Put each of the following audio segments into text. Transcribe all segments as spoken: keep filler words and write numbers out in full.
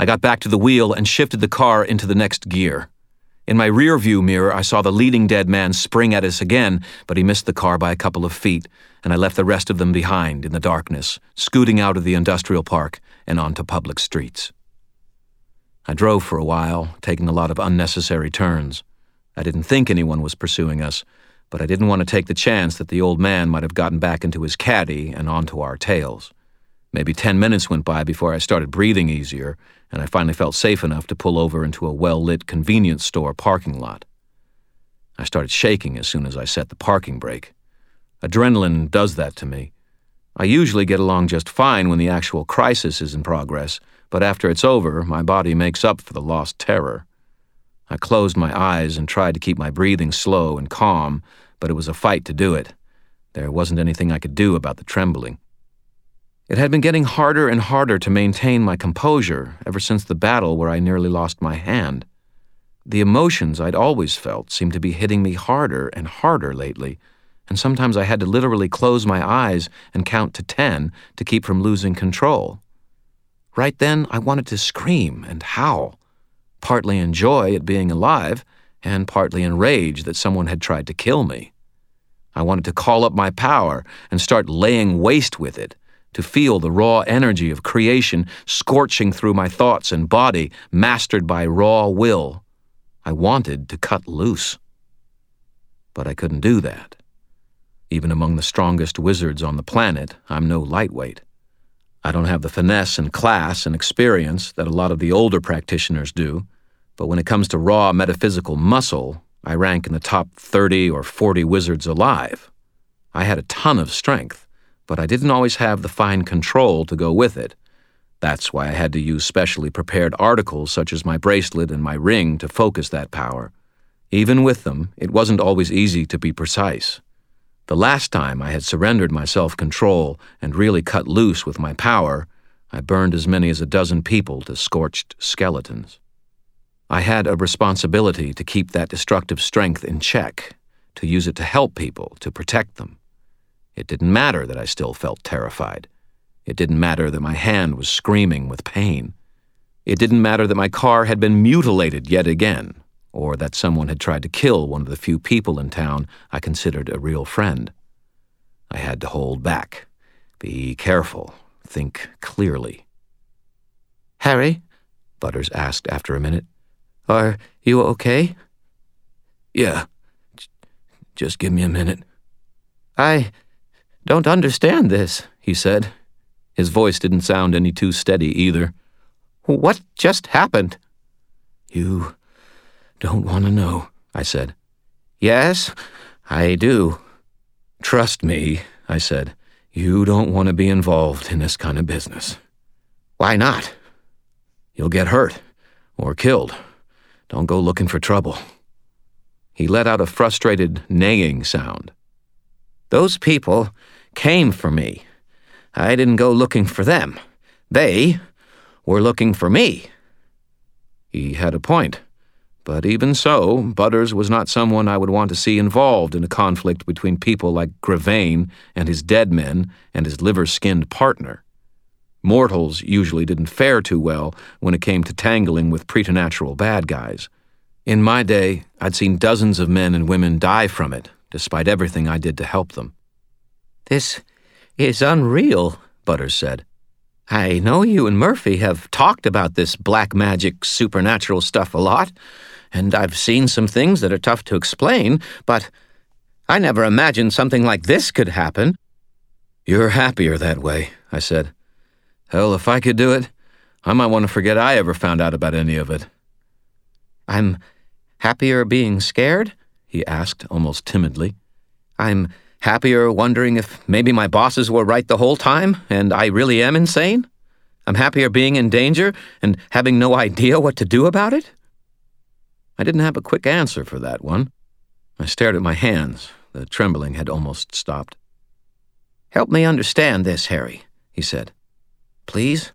I got back to the wheel and shifted the car into the next gear. In my rear-view mirror, I saw the leading dead man spring at us again, but he missed the car by a couple of feet, and I left the rest of them behind in the darkness, scooting out of the industrial park and onto public streets. I drove for a while, taking a lot of unnecessary turns. I didn't think anyone was pursuing us, but I didn't want to take the chance that the old man might have gotten back into his caddy and onto our tails. Maybe ten minutes went by before I started breathing easier, and I finally felt safe enough to pull over into a well-lit convenience store parking lot. I started shaking as soon as I set the parking brake. Adrenaline does that to me. I usually get along just fine when the actual crisis is in progress, but after it's over, my body makes up for the lost terror. I closed my eyes and tried to keep my breathing slow and calm, but it was a fight to do it. There wasn't anything I could do about the trembling. It had been getting harder and harder to maintain my composure ever since the battle where I nearly lost my hand. The emotions I'd always felt seemed to be hitting me harder and harder lately, and sometimes I had to literally close my eyes and count to ten to keep from losing control. Right then, I wanted to scream and howl, partly in joy at being alive, and partly in rage that someone had tried to kill me. I wanted to call up my power and start laying waste with it, to feel the raw energy of creation scorching through my thoughts and body, mastered by raw will. I wanted to cut loose. But I couldn't do that. Even among the strongest wizards on the planet, I'm no lightweight. I don't have the finesse and class and experience that a lot of the older practitioners do, but when it comes to raw metaphysical muscle, I rank in the top thirty or forty wizards alive. I had a ton of strength, but I didn't always have the fine control to go with it. That's why I had to use specially prepared articles such as my bracelet and my ring to focus that power. Even with them, it wasn't always easy to be precise. The last time I had surrendered my self-control and really cut loose with my power, I burned as many as a dozen people to scorched skeletons. I had a responsibility to keep that destructive strength in check, to use it to help people, to protect them. It didn't matter that I still felt terrified. It didn't matter that my hand was screaming with pain. It didn't matter that my car had been mutilated yet again, or that someone had tried to kill one of the few people in town I considered a real friend. I had to hold back, be careful, think clearly. "Harry?" Butters asked after a minute. "Are you okay?" "Yeah. J- just give me a minute." "I don't understand this," he said. His voice didn't sound any too steady either. "What just happened?" "You don't want to know," I said. "Yes, I do." "Trust me," I said. "You don't want to be involved in this kind of business." "Why not?" "You'll get hurt or killed. Don't go looking for trouble." He let out a frustrated neighing sound. "Those people came for me. I didn't go looking for them. They were looking for me." He had a point. But even so, Butters was not someone I would want to see involved in a conflict between people like Gravane and his dead men and his liver-skinned partner. Mortals usually didn't fare too well when it came to tangling with preternatural bad guys. In my day, I'd seen dozens of men and women die from it, despite everything I did to help them. "This is unreal," Butters said. "I know you and Murphy have talked about this black magic supernatural stuff a lot, and I've seen some things that are tough to explain, but I never imagined something like this could happen." "You're happier that way," I said. "Hell, if I could do it, I might want to forget I ever found out about any of it." "I'm happier being scared?" he asked, almost timidly. "I'm happier wondering if maybe my bosses were right the whole time and I really am insane? I'm happier being in danger and having no idea what to do about it?" I didn't have a quick answer for that one. I stared at my hands. The trembling had almost stopped. "Help me understand this, Harry," he said. "Please?"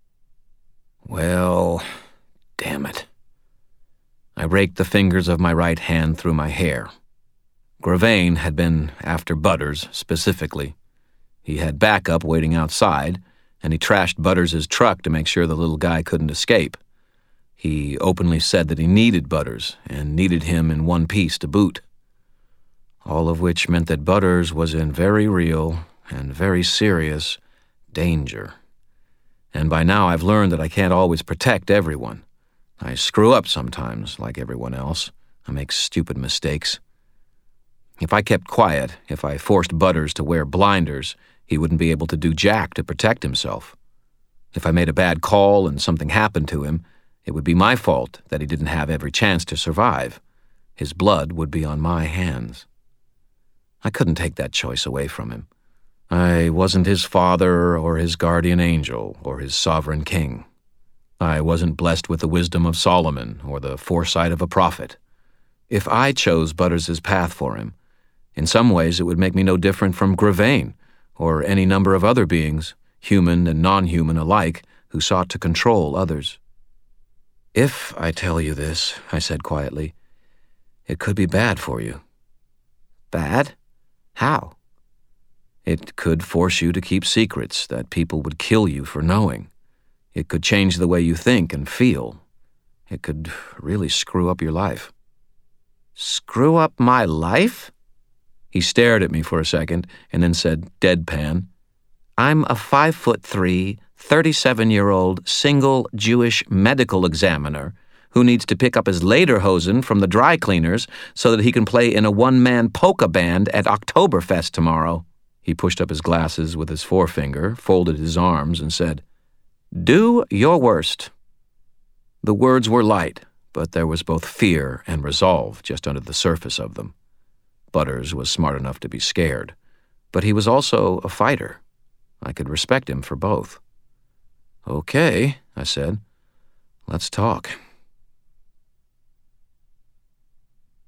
Well, damn it. I raked the fingers of my right hand through my hair. Gravane had been after Butters, specifically. He had backup waiting outside, and he trashed Butters' truck to make sure the little guy couldn't escape. He openly said that he needed Butters, and needed him in one piece to boot. All of which meant that Butters was in very real and very serious danger. And by now I've learned that I can't always protect everyone. I screw up sometimes, like everyone else. I make stupid mistakes. If I kept quiet, if I forced Butters to wear blinders, he wouldn't be able to do jack to protect himself. If I made a bad call and something happened to him, it would be my fault that he didn't have every chance to survive. His blood would be on my hands. I couldn't take that choice away from him. I wasn't his father or his guardian angel or his sovereign king. I wasn't blessed with the wisdom of Solomon or the foresight of a prophet. If I chose Butters' path for him, in some ways it would make me no different from Gravane or any number of other beings, human and non-human alike, who sought to control others. If I tell you this, I said quietly, it could be bad for you. Bad? How? It could force you to keep secrets that people would kill you for knowing. It could change the way you think and feel. It could really screw up your life. Screw up my life? He stared at me for a second and then said, deadpan, I'm a five foot three, thirty-seven-year-old single Jewish medical examiner who needs to pick up his lederhosen from the dry cleaners so that he can play in a one-man polka band at Oktoberfest tomorrow. He pushed up his glasses with his forefinger, folded his arms, and said, Do your worst. The words were light, but there was both fear and resolve just under the surface of them. Butters was smart enough to be scared, but he was also a fighter. I could respect him for both. Okay, I said. Let's talk.